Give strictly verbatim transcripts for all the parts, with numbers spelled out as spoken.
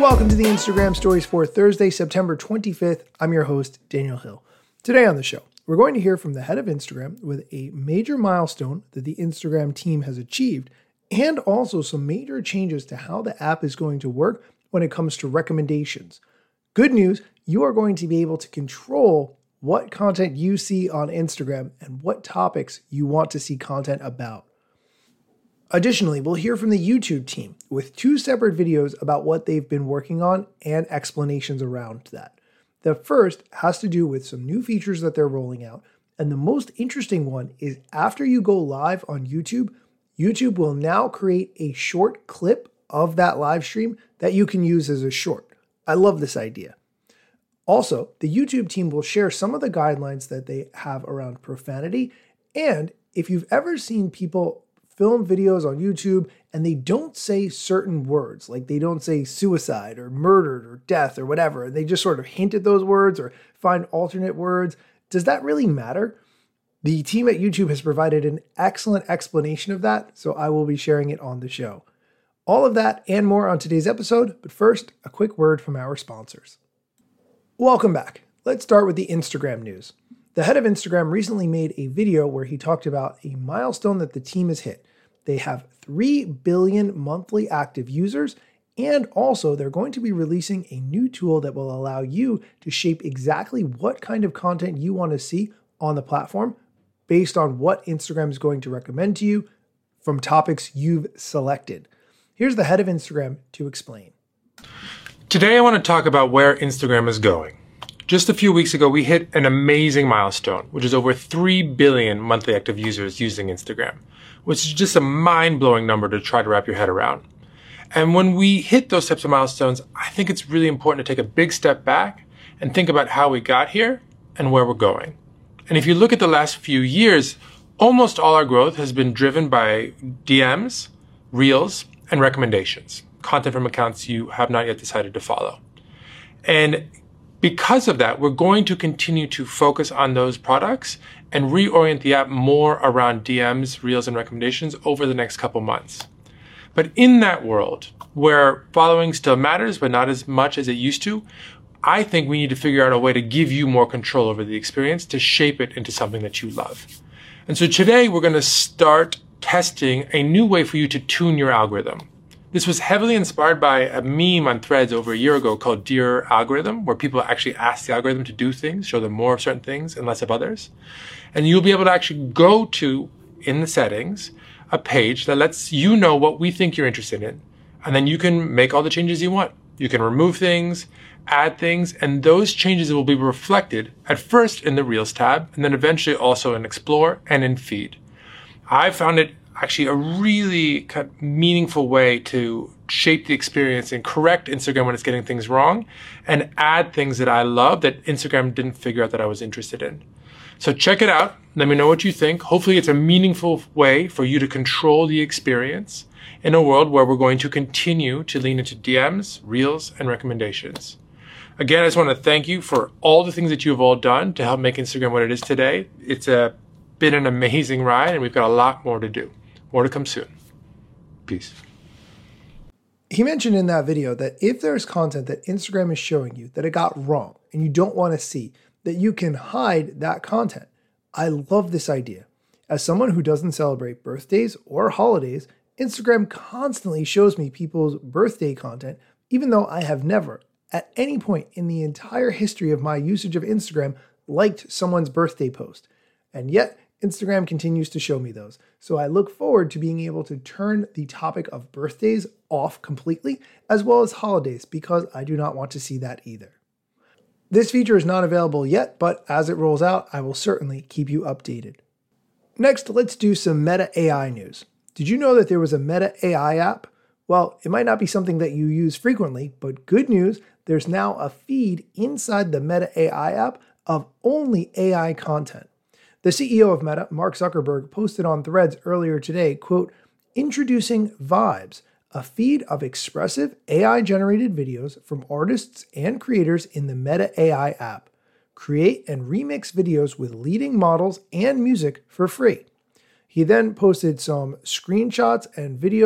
Welcome to the Instagram Stories for Thursday, September twenty-fifth. I'm your host, Daniel Hill. Today on the show, we're going to hear from the head of Instagram with a major milestone that the Instagram team has achieved, and also some major changes to how the app is going to work when it comes to recommendations. Good news, you are going to be able to control what content you see on Instagram and what topics you want to see content about. Additionally, we'll hear from the YouTube team with two separate videos about what they've been working on and explanations around that. The first has to do with some new features that they're rolling out, and the most interesting one is after you go live on YouTube, YouTube will now create a short clip of that live stream that you can use as a short. I love this idea. Also, the YouTube team will share some of the guidelines that they have around profanity, and if you've ever seen people film videos on YouTube and they don't say certain words, like they don't say suicide or murdered or death or whatever, and they just sort of hint at those words or find alternate words, does that really matter? The team at YouTube has provided an excellent explanation of that, so I will be sharing it on the show. All of that and more on today's episode, but first, a quick word from our sponsors. Welcome back. Let's start with the Instagram news. The head of Instagram recently made a video where he talked about a milestone that the team has hit. They have three billion monthly active users, and also they're going to be releasing a new tool that will allow you to shape exactly what kind of content you want to see on the platform based on what Instagram is going to recommend to you from topics you've selected. Here's the head of Instagram to explain. Today I want to talk about where Instagram is going. Just a few weeks ago, we hit an amazing milestone, which is over three billion monthly active users using Instagram, which is just a mind-blowing number to try to wrap your head around. And when we hit those types of milestones, I think it's really important to take a big step back and think about how we got here and where we're going. And if you look at the last few years, almost all our growth has been driven by D Ms, Reels, and recommendations, content from accounts you have not yet decided to follow. And because of that, we're going to continue to focus on those products and reorient the app more around D Ms, Reels, and recommendations over the next couple months. But in that world, where following still matters, but not as much as it used to, I think we need to figure out a way to give you more control over the experience to shape it into something that you love. And so today, we're going to start testing a new way for you to tune your algorithm. This was heavily inspired by a meme on Threads over a year ago called Dear Algorithm, where people actually ask the algorithm to do things, show them more of certain things and less of others. And you'll be able to actually go to, in the settings, a page that lets you know what we think you're interested in. And then you can make all the changes you want. You can remove things, add things, and those changes will be reflected at first in the Reels tab, and then eventually also in Explore and in Feed. I found it actually a really kind of meaningful way to shape the experience and correct Instagram when it's getting things wrong and add things that I love that Instagram didn't figure out that I was interested in. So check it out. Let me know what you think. Hopefully it's a meaningful way for you to control the experience in a world where we're going to continue to lean into D Ms, Reels, and recommendations. Again, I just want to thank you for all the things that you have all done to help make Instagram what it is today. It's a, been an amazing ride, and we've got a lot more to do. More to come soon. Peace. He mentioned in that video that if there's content that Instagram is showing you that it got wrong and you don't want to see, that you can hide that content. I love this idea. As someone who doesn't celebrate birthdays or holidays, Instagram constantly shows me people's birthday content, even though I have never, at any point in the entire history of my usage of Instagram, liked someone's birthday post. And yet, Instagram continues to show me those. So I look forward to being able to turn the topic of birthdays off completely, as well as holidays, because I do not want to see that either. This feature is not available yet, but as it rolls out, I will certainly keep you updated. Next, let's do some Meta A I news. Did you know that there was a Meta A I app? Well, it might not be something that you use frequently, but good news, there's now a feed inside the Meta A I app of only A I content. The C E O of Meta, Mark Zuckerberg, posted on Threads earlier today, quote, "Introducing Vibes, a feed of expressive A I-generated videos from artists and creators in the Meta A I app. Create and remix videos with leading models and music for free." He then posted some screenshots and videos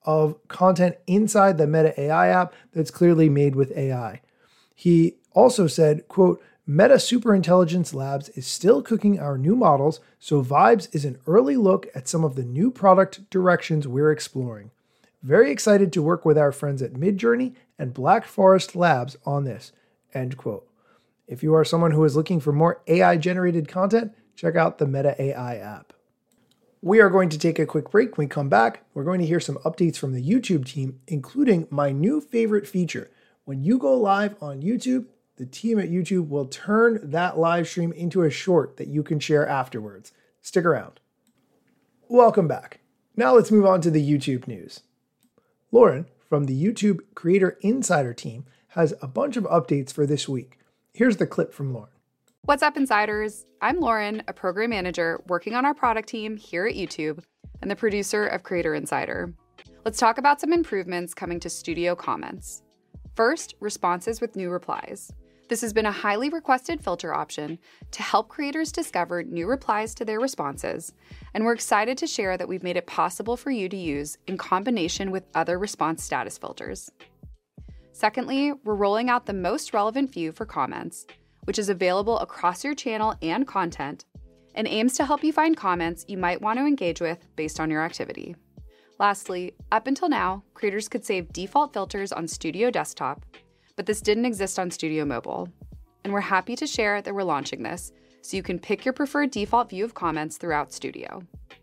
of content inside the Meta A I app that's clearly made with A I. He also said, quote, Meta Superintelligence Labs is still cooking our new models, so Vibes is an early look at some of the new product directions we're exploring. Very excited to work with our friends at Midjourney and Black Forest Labs on this, end quote. If you are someone who is looking for more A I-generated content, check out the Meta A I app. We are going to take a quick break. When we come back, we're going to hear some updates from the YouTube team, including my new favorite feature. When you go live on YouTube, the team at YouTube will turn that live stream into a short that you can share afterwards. Stick around. Welcome back. Now let's move on to the YouTube news. Lauren from the YouTube Creator Insider team has a bunch of updates for this week. Here's the clip from Lauren. What's up, Insiders? I'm Lauren, a program manager working on our product team here at YouTube and the producer of Creator Insider. Let's talk about some improvements coming to Studio Comments. First, responses with new replies. This has been a highly requested filter option to help creators discover new replies to their responses, and we're excited to share that we've made it possible for you to use in combination with other response status filters. Secondly, we're rolling out the most relevant view for comments, which is available across your channel and content, and aims to help you find comments you might want to engage with based on your activity. Lastly, up until now, creators could save default filters on Studio Desktop, but this didn't exist on Studio Mobile. And we're happy to share that we're launching this, so you can pick your preferred default view of comments throughout Studio.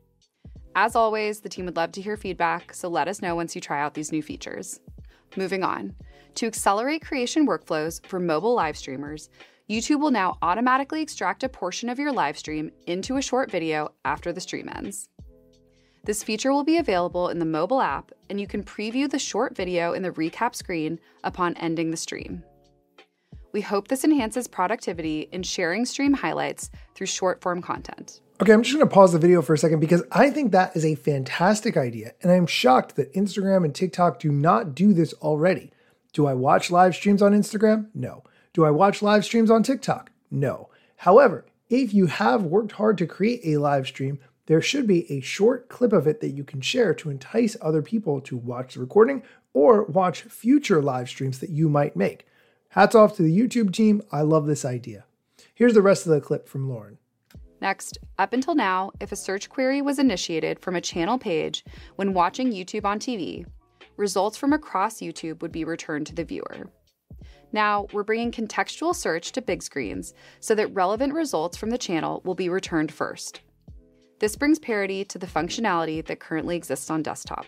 As always, the team would love to hear feedback, so let us know once you try out these new features. Moving on. To accelerate creation workflows for mobile live streamers, YouTube will now automatically extract a portion of your live stream into a short video after the stream ends. This feature will be available in the mobile app, and you can preview the short video in the recap screen upon ending the stream. We hope this enhances productivity in sharing stream highlights through short-form content. Okay, I'm just going to pause the video for a second because I think that is a fantastic idea, and I'm shocked that Instagram and TikTok do not do this already. Do I watch live streams on Instagram? No. Do I watch live streams on TikTok? No. However, if you have worked hard to create a live stream, there should be a short clip of it that you can share to entice other people to watch the recording or watch future live streams that you might make. Hats off to the YouTube team. I love this idea. Here's the rest of the clip from Lauren. Next, up until now, if a search query was initiated from a channel page when watching YouTube on T V, results from across YouTube would be returned to the viewer. Now, we're bringing contextual search to big screens so that relevant results from the channel will be returned first. This brings parity to the functionality that currently exists on desktop.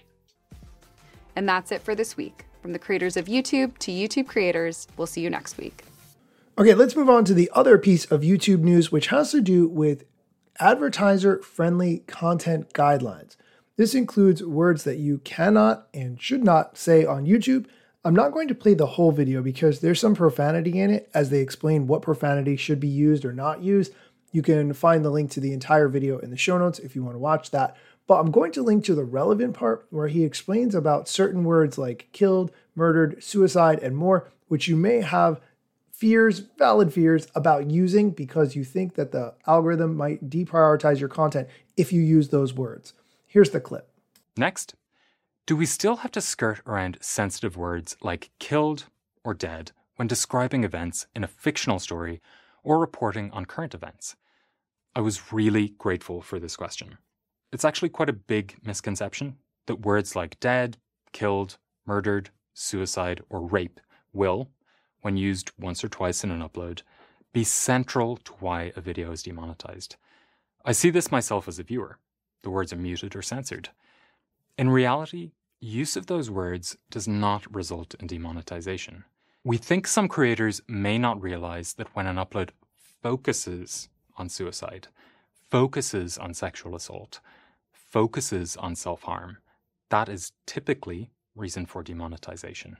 And that's it for this week. From the creators of YouTube to YouTube creators, we'll see you next week. Okay, let's move on to the other piece of YouTube news, which has to do with advertiser-friendly content guidelines. This includes words that you cannot and should not say on YouTube. I'm not going to play the whole video because there's some profanity in it as they explain what profanity should be used or not used. You can find the link to the entire video in the show notes if you want to watch that. But I'm going to link to the relevant part where he explains about certain words like killed, murdered, suicide, and more, which you may have fears, valid fears about using because you think that the algorithm might deprioritize your content if you use those words. Here's the clip. Next, do we still have to skirt around sensitive words like killed or dead when describing events in a fictional story or reporting on current events? I was really grateful for this question. It's actually quite a big misconception that words like dead, killed, murdered, suicide, or rape will, when used once or twice in an upload, be central to why a video is demonetized. I see this myself as a viewer. The words are muted or censored. In reality, use of those words does not result in demonetization. We think some creators may not realize that when an upload focuses on suicide, focuses on sexual assault, focuses on self-harm, that is typically reason for demonetization.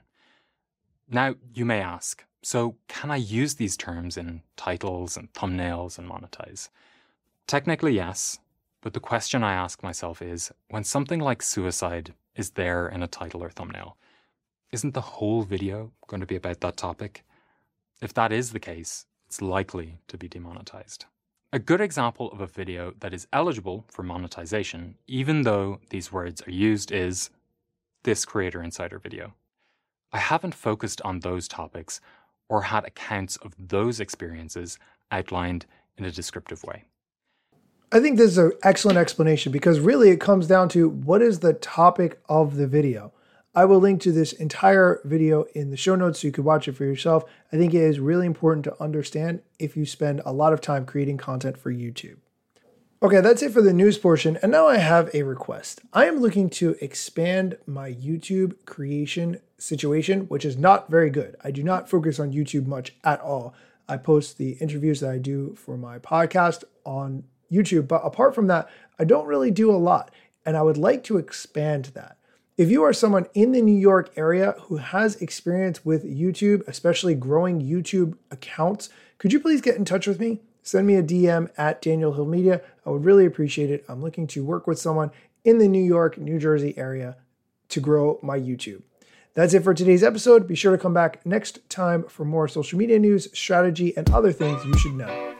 Now, you may ask, so can I use these terms in titles and thumbnails and monetize? Technically, yes, but the question I ask myself is, when something like suicide is there in a title or thumbnail, isn't the whole video going to be about that topic? If that is the case, it's likely to be demonetized. A good example of a video that is eligible for monetization, even though these words are used, is this Creator Insider video. I haven't focused on those topics or had accounts of those experiences outlined in a descriptive way. I think this is an excellent explanation because really it comes down to what is the topic of the video. I will link to this entire video in the show notes so you can watch it for yourself. I think it is really important to understand if you spend a lot of time creating content for YouTube. Okay, that's it for the news portion. And now I have a request. I am looking to expand my YouTube creation situation, which is not very good. I do not focus on YouTube much at all. I post the interviews that I do for my podcast on YouTube, but apart from that, I don't really do a lot. And I would like to expand that. If you are someone in the New York area who has experience with YouTube, especially growing YouTube accounts, could you please get in touch with me? Send me a D M at Daniel Hill Media. I would really appreciate it. I'm looking to work with someone in the New York, New Jersey area to grow my YouTube. That's it for today's episode. Be sure to come back next time for more social media news, strategy, and other things you should know.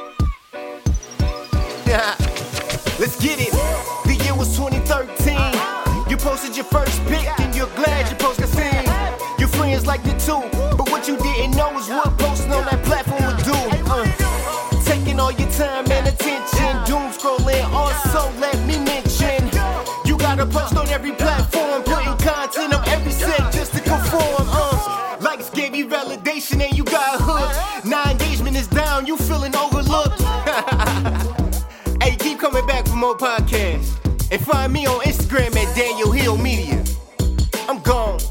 Yeah. Let's get it. The year was twenty thirteen. You posted your first pic and you're glad your post got seen. Your friends liked it too, but what you didn't know is what posting on that platform would do. Uh, taking all your time and attention, doom scrolling. Also, let me mention, you gotta post on every platform, putting content on every set just to conform. Uh, likes gave you validation and you got hooked. Now engagement is down, you feeling overlooked. Hey, keep coming back for more podcasts. And find me on Instagram at Daniel Hill Media. I'm gone.